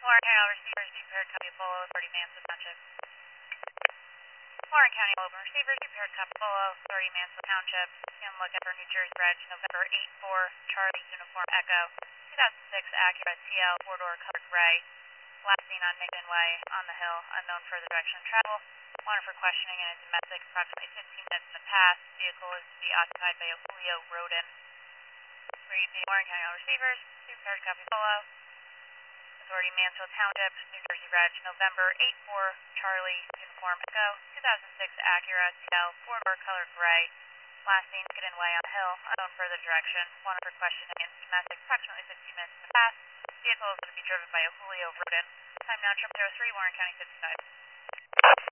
Warren County receivers, prepared copy Polo, Authority Mansfield Township. Warren County Open receivers, prepared copy Polo, Authority Mansfield Township. And look at for New Jersey Reg, November 8-4, Charlie Uniform Echo, 2006 Acura TL, four-door colored gray. Last seen on Nixon Way on the hill, unknown further direction of travel. Wanted for questioning in a domestic, approximately 15 minutes in the past. Vehicle is to be occupied by a Julio Rodin. Warren County receivers, prepared copy Polo. Authority Mansfield Township, New Jersey Reg, November 8-4, Charlie Uniform Echo, 2006 Acura TL, four-door colored gray. Last seen Nixon Way on the hill, unknown further direction. Wanted for questioning in domestic, approximately 15 minutes in the past. Vehicle is to be driven by a Julio Rodin. Time now, 3 Warren County 55.